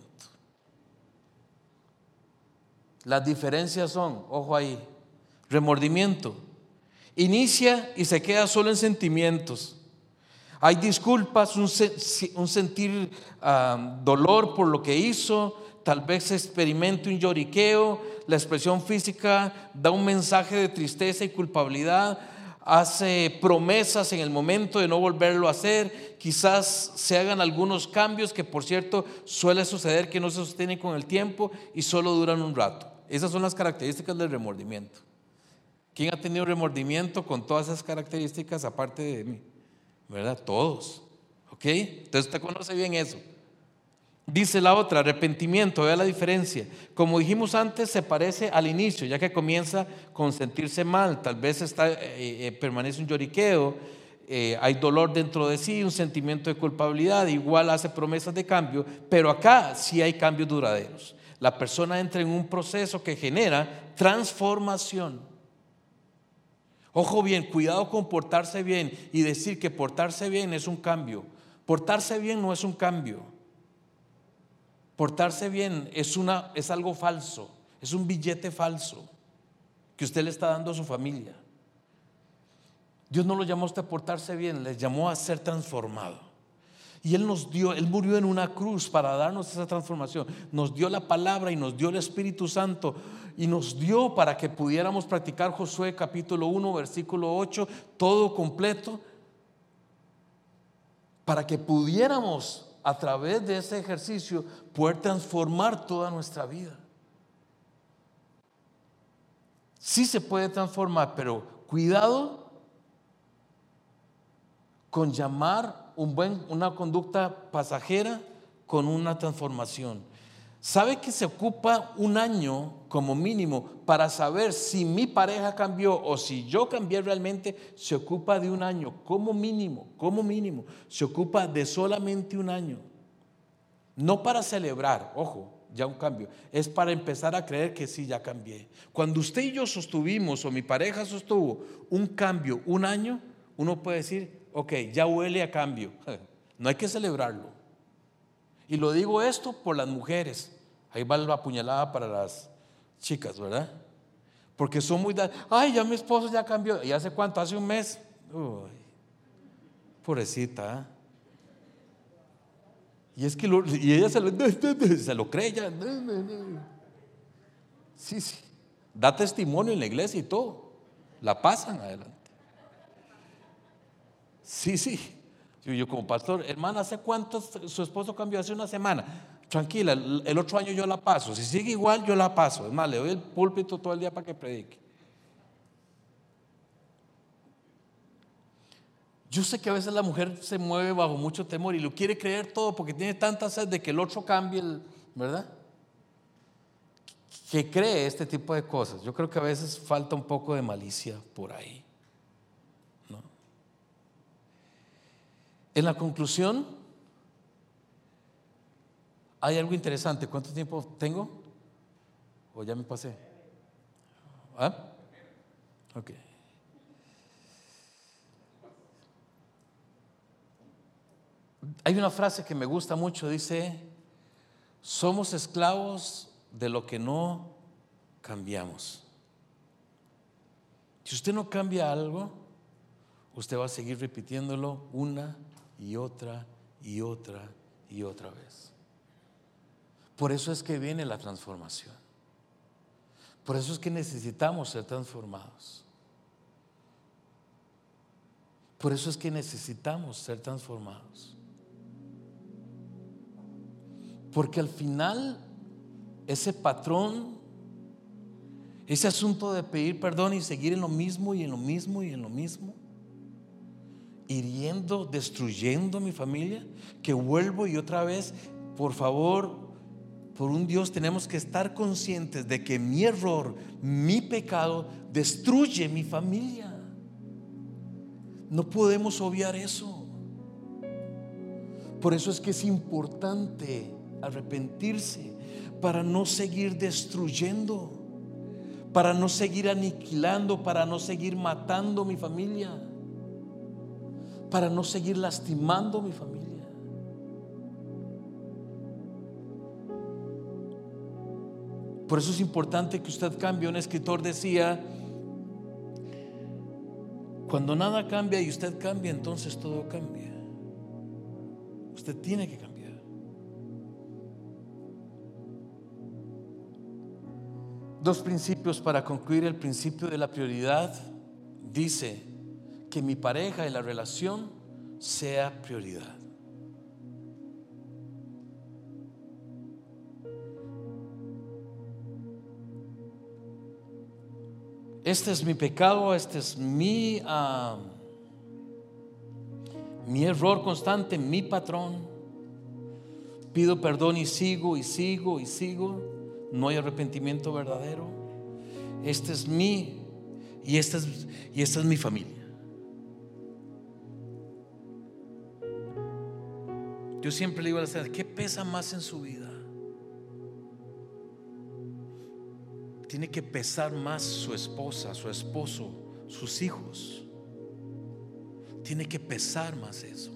Las diferencias son, ojo ahí, remordimiento inicia y se queda solo en sentimientos. Hay disculpas, un sentir dolor por lo que hizo, tal vez experimente un lloriqueo, la expresión física da un mensaje de tristeza y culpabilidad, hace promesas en el momento de no volverlo a hacer, quizás se hagan algunos cambios que, por cierto, suele suceder que no se sostienen con el tiempo y solo duran un rato. Esas son las características del remordimiento. ¿Quién ha tenido remordimiento con todas esas características aparte de mí? ¿Verdad? Todos. ¿Ok? Entonces usted conoce bien eso. Dice la otra, arrepentimiento, vea la diferencia. Como dijimos antes, se parece al inicio, ya que comienza con sentirse mal, tal vez permanece un lloriqueo, hay dolor dentro de sí, un sentimiento de culpabilidad, igual hace promesas de cambio, pero acá sí hay cambios duraderos. La persona entra en un proceso que genera transformación. Ojo bien, cuidado con portarse bien y decir que portarse bien es un cambio. Portarse bien no es un cambio. Portarse bien es algo falso, es un billete falso que usted le está dando a su familia. Dios no lo llamó a usted a portarse bien, le llamó a ser transformado. Y Él murió en una cruz para darnos esa transformación. Nos dio la palabra y nos dio el Espíritu Santo y nos dio para que pudiéramos practicar Josué capítulo 1 versículo 8, todo completo, para que pudiéramos a través de ese ejercicio poder transformar toda nuestra vida. Sí se puede transformar, pero cuidado con llamar una conducta pasajera con una transformación. ¿Sabe que se ocupa un año como mínimo para saber si mi pareja cambió o si yo cambié realmente? Se ocupa de un año, como mínimo, se ocupa de solamente un año. No para celebrar, ojo, ya un cambio, es para empezar a creer que sí, ya cambié. Cuando usted y yo sostuvimos, o mi pareja sostuvo un cambio, un año, uno puede decir, ok, ya huele a cambio. No hay que celebrarlo. Y lo digo esto por las mujeres. Ahí va la puñalada para las chicas, ¿verdad? Porque son muy... Ay, ya mi esposo ya cambió. ¿Y hace cuánto? Hace un mes. Uy, pobrecita. Y es que y ella se lo cree ya. Sí. Da testimonio en la iglesia y todo. La pasan adelante. Sí. Yo como pastor, hermana, ¿hace cuánto su esposo cambió? Hace una semana. Tranquila, el otro año yo la paso. Si sigue igual, yo la paso. Es más, le doy el púlpito todo el día para que predique. Yo sé que a veces la mujer se mueve bajo mucho temor y lo quiere creer todo porque tiene tanta sed de que el otro cambie, ¿verdad? Que cree este tipo de cosas. Yo creo que a veces falta un poco de malicia por ahí, ¿no? En la conclusión, hay algo interesante. ¿Cuánto tiempo tengo? ¿O ya me pasé? ¿Ah? Ok. Hay una frase que me gusta mucho, dice: somos esclavos de lo que no cambiamos. Si usted no cambia algo, usted va a seguir repitiéndolo una y otra vez. Por eso es que viene la transformación. Por eso es que necesitamos ser transformados. Por eso es que necesitamos ser transformados. Porque al final, ese patrón, ese asunto de pedir perdón y seguir en lo mismo y en lo mismo y en lo mismo, hiriendo, destruyendo mi familia, que vuelvo y otra vez, por favor, por un Dios, tenemos que estar conscientes de que mi error, mi pecado, destruye mi familia. No podemos obviar eso. Por eso es que es importante arrepentirse, para no seguir destruyendo, para no seguir aniquilando, para no seguir matando mi familia, para no seguir lastimando mi familia. Por eso es importante que usted cambie. Un escritor decía: cuando nada cambia y usted cambia, entonces todo cambia. Usted tiene que cambiar. Dos principios para concluir. El principio de la prioridad dice que mi pareja y la relación sea prioridad. Este es mi pecado, este es mi error constante, mi patrón. Pido perdón y sigo. No hay arrepentimiento verdadero. Este es mi y esta es mi familia. Yo siempre le digo a la gente: ¿qué pesa más en su vida? Tiene que pesar más su esposa, su esposo, sus hijos. Tiene que pesar más eso.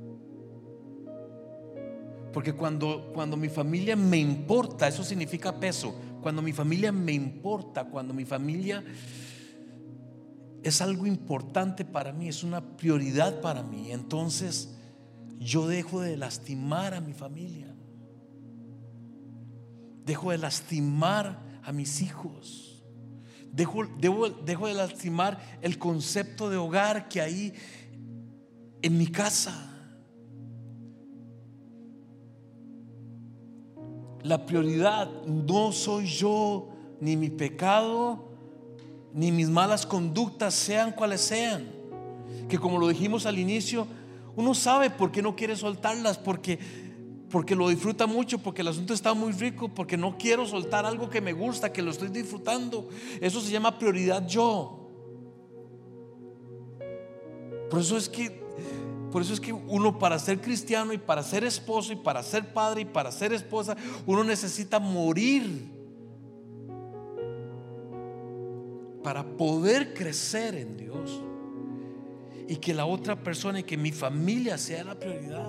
Porque cuando mi familia me importa, eso significa peso. Cuando mi familia me importa, cuando mi familia es algo importante para mí, es una prioridad para mí, entonces yo dejo de lastimar a mi familia, dejo de lastimar a mis hijos, dejo de lastimar el concepto de hogar que hay en mi casa. La prioridad no soy yo, ni mi pecado, ni mis malas conductas, sean cuales sean. Que como lo dijimos al inicio, uno sabe por qué no quiere soltarlas, porque porque lo disfruta mucho, porque el asunto está muy rico, porque no quiero soltar algo que me gusta, que lo estoy disfrutando. Eso se llama prioridad yo. Por eso es que uno, para ser cristiano y para ser esposo y para ser padre y para ser esposa, uno necesita morir para poder crecer en Dios, y que la otra persona y que mi familia sea la prioridad.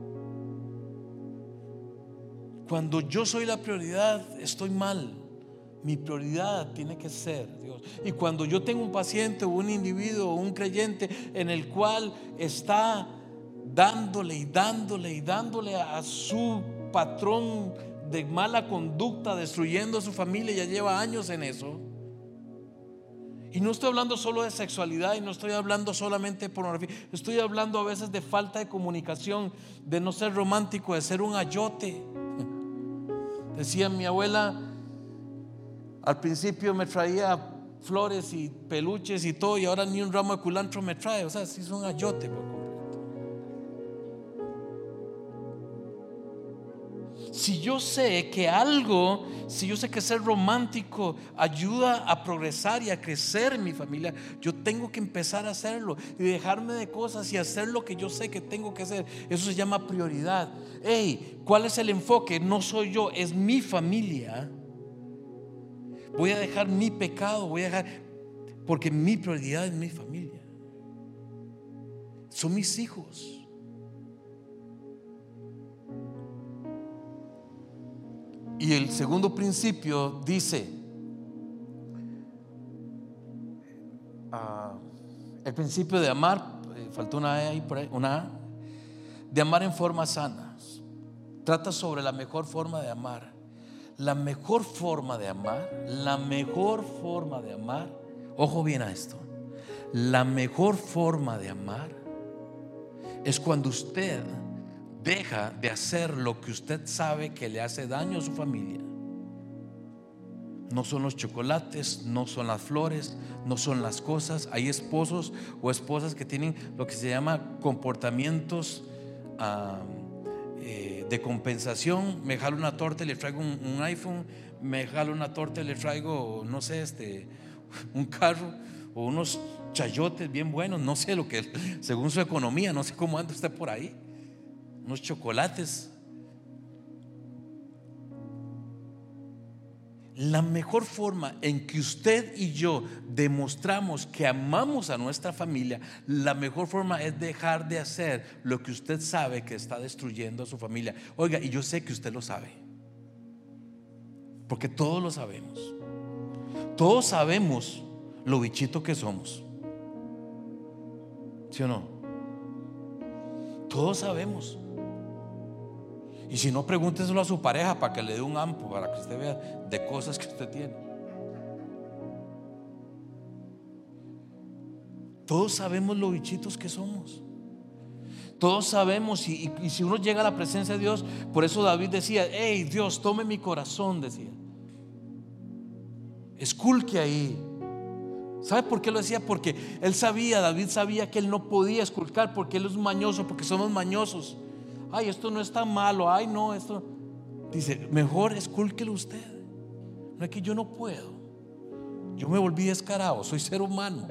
Cuando yo soy la prioridad, estoy mal. Mi prioridad tiene que ser Dios. Y cuando yo tengo un paciente o un individuo o un creyente en el cual está dándole y dándole y dándole a su patrón de mala conducta, destruyendo a su familia, ya lleva años en eso. Y no estoy hablando solo de sexualidad, y no estoy hablando solamente de pornografía. Estoy hablando a veces de falta de comunicación, de no ser romántico, de ser un ayote. Decía mi abuela, al principio me traía flores y peluches y todo, y ahora ni un ramo de culantro me trae. O sea, si es un ayote, poco. Si yo sé que ser romántico ayuda a progresar y a crecer en mi familia, yo tengo que empezar a hacerlo y dejarme de cosas y hacer lo que yo sé que tengo que hacer. Eso se llama prioridad. ¿Cuál es el enfoque? No soy yo, es mi familia. Voy a dejar mi pecado, porque mi prioridad es mi familia. Son mis hijos. Y el segundo principio dice, el principio de amar, faltó una A ahí, por ahí, una A, de amar en forma sana. Trata sobre la mejor forma de amar. La mejor forma de amar, ojo bien a esto, la mejor forma de amar es cuando usted deja de hacer lo que usted sabe que le hace daño a su familia. No son los chocolates, no son las flores, no son las cosas. Hay esposos o esposas que tienen lo que se llama comportamientos de compensación. Me jalo una torta y le traigo un iPhone. Me jalo una torta y le traigo, no sé, un carro o unos chayotes bien buenos. No sé lo que, según su economía, no sé cómo anda usted por ahí. Unos chocolates. La mejor forma en que usted y yo demostramos que amamos a nuestra familia, la mejor forma es dejar de hacer lo que usted sabe que está destruyendo a su familia. Oiga, y yo sé que usted lo sabe, porque todos lo sabemos. Todos sabemos lo bichito que somos, ¿sí o no? Todos sabemos. Y si no, pregúnteselo a su pareja para que le dé un ampo, para que usted vea de cosas que usted tiene. Todos sabemos lo bichitos que somos. Todos sabemos, y si uno llega a la presencia de Dios, por eso David decía: hey, Dios, tome mi corazón, decía. Esculque ahí. ¿Sabe por qué lo decía? Porque David sabía que él no podía esculcar, porque él es mañoso, porque somos mañosos. Ay, esto no es tan malo. Ay, no, esto. Dice, mejor escúlquelo usted. No es que yo no puedo. Yo me volví descarado. Soy ser humano.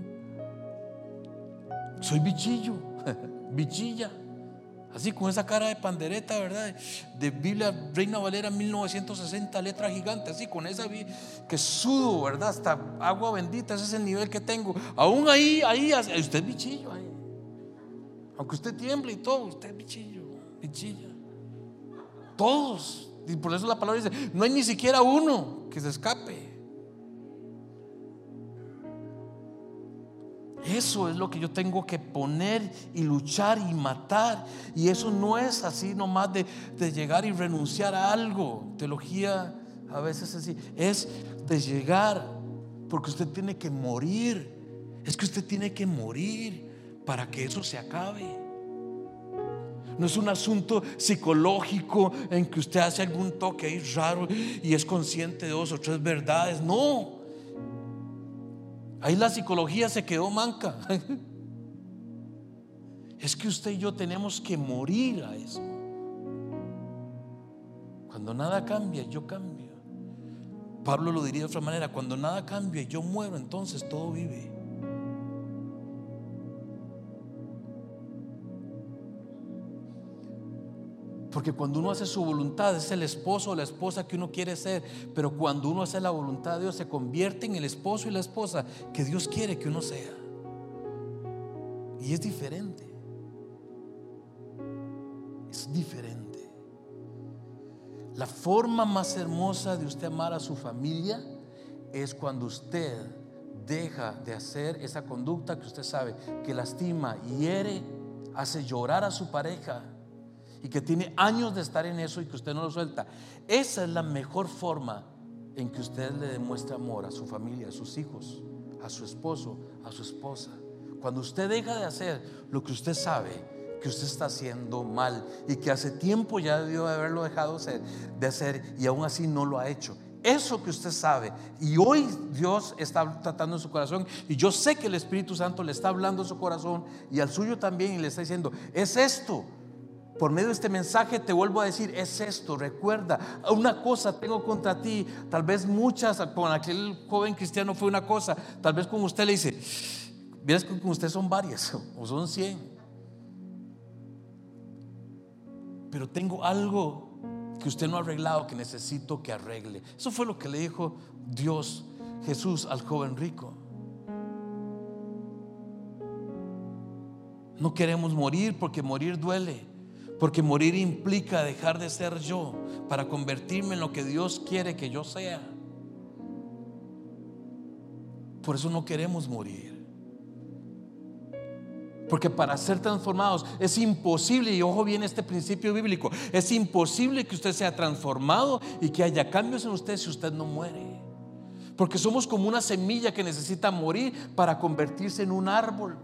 Soy bichillo. Bichilla. Así con esa cara de pandereta, ¿verdad? De Biblia Reina Valera 1960, letra gigante. Así con esa que sudo, ¿verdad? Hasta agua bendita. Ese es el nivel que tengo. Aún ahí, usted es bichillo. Ahí. Aunque usted tiemble y todo, usted es bichillo. Bichilla. Todos. Y por eso la palabra dice: no hay ni siquiera uno que se escape. Eso es lo que yo tengo que poner y luchar y matar. Y eso no es así nomás de llegar y renunciar a algo. Teología a veces es así. Es de llegar, porque usted tiene que morir. Es que usted tiene que morir para que eso se acabe. No es un asunto psicológico en que usted hace algún toque ahí raro y es consciente de 2 o 3 verdades. No. Ahí la psicología se quedó manca. Es que usted y yo tenemos que morir a eso. Cuando nada cambia, yo cambio. Pablo lo diría de otra manera: cuando nada cambia, yo muero, entonces todo vive. Porque cuando uno hace su voluntad, es el esposo o la esposa que uno quiere ser. Pero cuando uno hace la voluntad de Dios, se convierte en el esposo y la esposa que Dios quiere que uno sea. Y es diferente. Es diferente. La forma más hermosa de usted amar a su familia es cuando usted deja de hacer esa conducta que usted sabe que lastima, hiere, hace llorar a su pareja, y que tiene años de estar en eso y que usted no lo suelta. Esa es la mejor forma en que usted le demuestra amor a su familia, a sus hijos, a su esposo, a su esposa. Cuando usted deja de hacer lo que usted sabe que usted está haciendo mal y que hace tiempo ya debió de haberlo dejado de hacer y aún así no lo ha hecho. Eso que usted sabe, y hoy Dios está tratando en su corazón, y yo sé que el Espíritu Santo le está hablando en su corazón y al suyo también, y le está diciendo: es esto. Por medio de este mensaje te vuelvo a decir: es esto. Recuerda, una cosa tengo contra ti. Tal vez muchas, con aquel joven cristiano fue una cosa, tal vez con usted le dice: vieras que con usted son varias o son 100, pero tengo algo que usted no ha arreglado, que necesito que arregle. Eso fue lo que le dijo Dios, Jesús, al joven rico. No queremos morir porque morir duele, porque morir implica dejar de ser yo para convertirme en lo que Dios quiere que yo sea. Por eso no queremos morir, porque para ser transformados es imposible, y ojo bien este principio bíblico, es imposible que usted sea transformado y que haya cambios en usted si usted no muere. Porque somos como una semilla que necesita morir para convertirse en un árbol.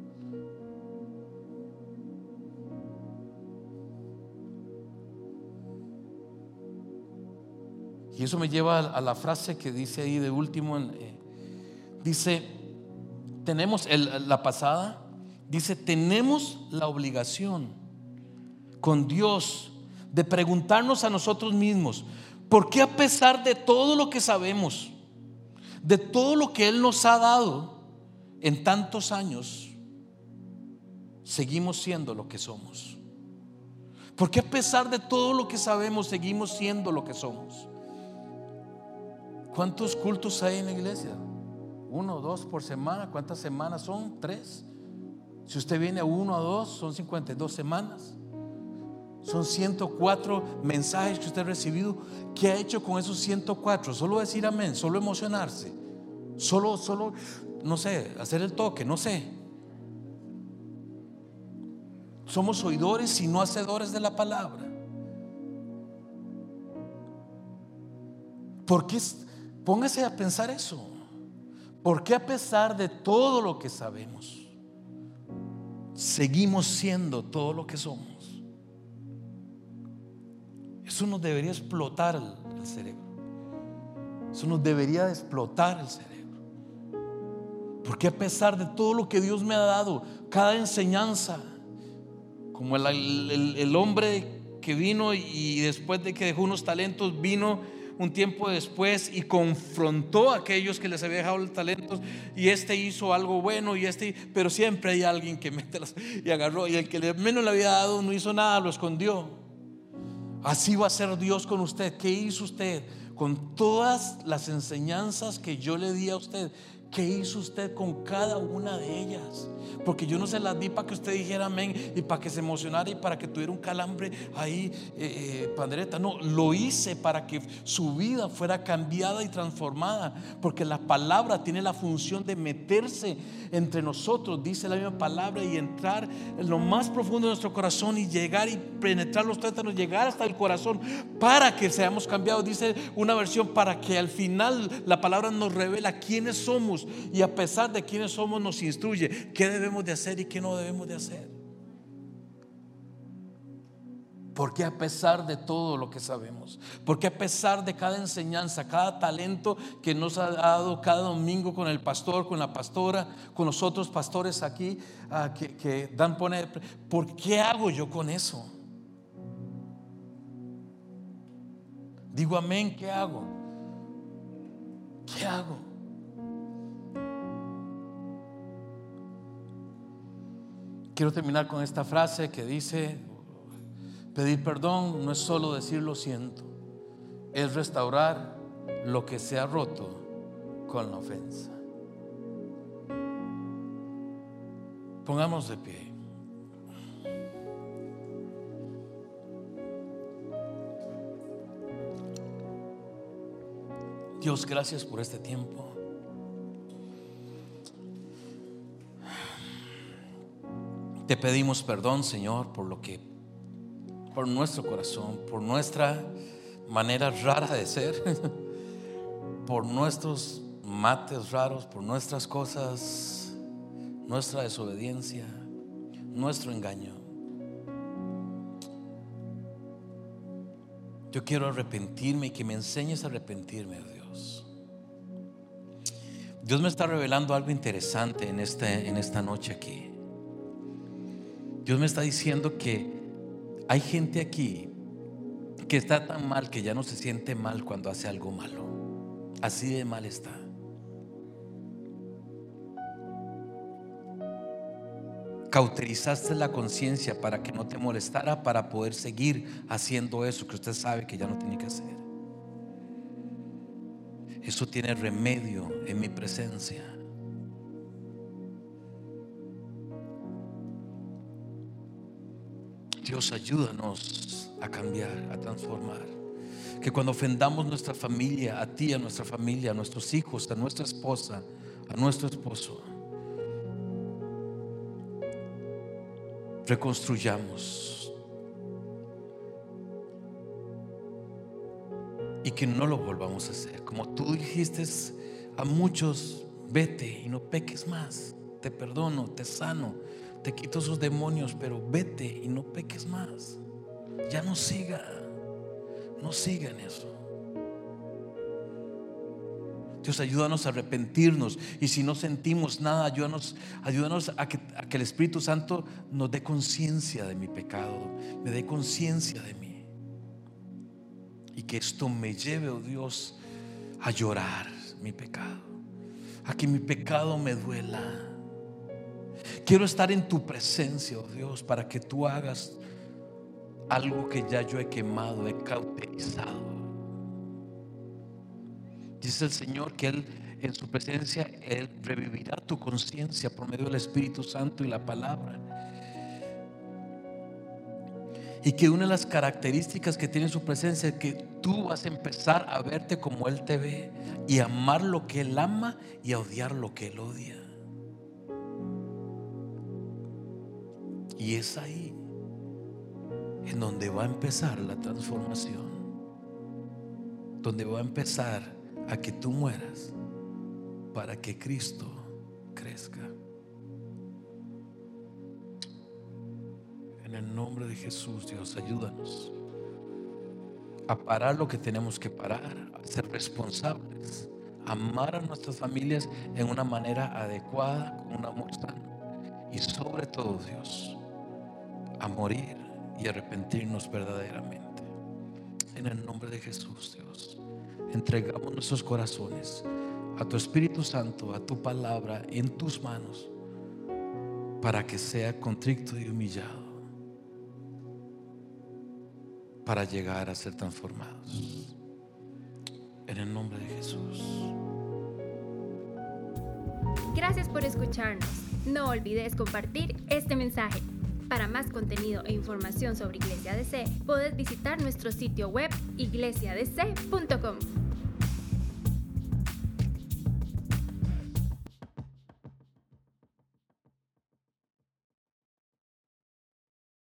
Y eso me lleva a la frase que dice ahí de último, dice, tenemos la pasada, dice: tenemos la obligación con Dios de preguntarnos a nosotros mismos: ¿por qué, a pesar de todo lo que sabemos, de todo lo que Él nos ha dado en tantos años, seguimos siendo lo que somos? ¿Por qué, a pesar de todo lo que sabemos, seguimos siendo lo que somos? ¿Cuántos cultos hay en la iglesia? 1 o 2 por semana. ¿Cuántas semanas son? 3. Si usted viene a 1 o 2, son 52 semanas. Son 104 mensajes que usted ha recibido. ¿Qué ha hecho con esos 104? Solo decir amén, solo emocionarse, solo, no sé, hacer el toque, no sé. Somos oidores y no hacedores de la palabra. ¿Por qué? Póngase a pensar eso. ¿Por qué, a pesar de todo lo que sabemos, seguimos siendo todo lo que somos? Eso nos debería explotar el cerebro. Eso nos debería de explotar el cerebro. Porque, a pesar de todo lo que Dios me ha dado, cada enseñanza, como el hombre que vino y después de que dejó unos talentos, vino un tiempo después y confrontó a aquellos que les había dejado los talentos, y hizo algo bueno, pero siempre hay alguien que mete y agarró, y el que menos le había dado no hizo nada, lo escondió. Así va a ser Dios con usted. ¿Qué hizo usted con todas las enseñanzas que yo le di a usted? ¿Qué hizo usted con cada una de ellas? Porque yo no se las di para que usted dijera amén y para que se emocionara y para que tuviera un calambre ahí, pandereta. No, lo hice para que su vida fuera cambiada y transformada. Porque la palabra tiene la función de meterse entre nosotros, dice la misma palabra, y entrar en lo más profundo de nuestro corazón y llegar y penetrar los tuétanos, llegar hasta el corazón para que seamos cambiados. Dice una versión: para que al final la palabra nos revela quiénes somos, y a pesar de quiénes somos nos instruye qué debemos de hacer y qué no debemos de hacer. Porque, a pesar de todo lo que sabemos, porque, a pesar de cada enseñanza, cada talento que nos ha dado cada domingo con el pastor, con la pastora, con los otros pastores aquí, que dan poner, ¿por qué hago yo con eso? Digo amén, ¿qué hago? ¿Qué hago? Quiero terminar con esta frase que dice: pedir perdón no es solo decir lo siento, es restaurar lo que se ha roto con la ofensa. Pongamos de pie. Dios, gracias por este tiempo. Te pedimos perdón, Señor, por nuestro corazón, por nuestra manera rara de ser, por nuestros mates raros, por nuestras cosas, nuestra desobediencia, nuestro engaño. Yo quiero arrepentirme y que me enseñes a arrepentirme, Dios. Dios me está revelando algo interesante en esta noche aquí. Dios me está diciendo que hay gente aquí que está tan mal que ya no se siente mal cuando hace algo malo. Así de mal está. Cauterizaste la conciencia para que no te molestara, para poder seguir haciendo eso que usted sabe que ya no tiene que hacer. Eso tiene remedio en mi presencia. Dios, ayúdanos a cambiar, a transformar. Que cuando ofendamos nuestra familia, a ti, a nuestra familia, a nuestros hijos, a nuestra esposa, a nuestro esposo, reconstruyamos y que no lo volvamos a hacer. Como tú dijiste a muchos: vete y no peques más, te perdono, te sano, te quito esos demonios, pero vete y no peques más. Ya no siga en eso. Dios, ayúdanos a arrepentirnos, y si no sentimos nada, ayúdanos a que el Espíritu Santo nos dé conciencia de mi pecado, me dé conciencia de mí, y que esto me lleve, oh Dios, a llorar mi pecado, a que mi pecado me duela. Quiero estar en tu presencia, oh Dios, para que tú hagas algo que ya yo he quemado, he cauterizado. Dice el Señor que Él, en su presencia, Él revivirá tu conciencia por medio del Espíritu Santo y la palabra. Y que una de las características que tiene su presencia es que tú vas a empezar a verte como Él te ve, y amar lo que Él ama y a odiar lo que Él odia. Y es ahí en donde va a empezar la transformación, donde va a empezar a que tú mueras para que Cristo crezca. En el nombre de Jesús, Dios, ayúdanos a parar lo que tenemos que parar, a ser responsables, a amar a nuestras familias en una manera adecuada, con un amor sano, y sobre todo, Dios, a morir y arrepentirnos verdaderamente. En el nombre de Jesús, Dios, entregamos nuestros corazones a tu Espíritu Santo, a tu palabra, en tus manos, para que sea contrito y humillado, para llegar a ser transformados. En el nombre de Jesús. Gracias por escucharnos. No olvides compartir este mensaje. Para más contenido e información sobre Iglesia DC, puedes visitar nuestro sitio web iglesiadc.com.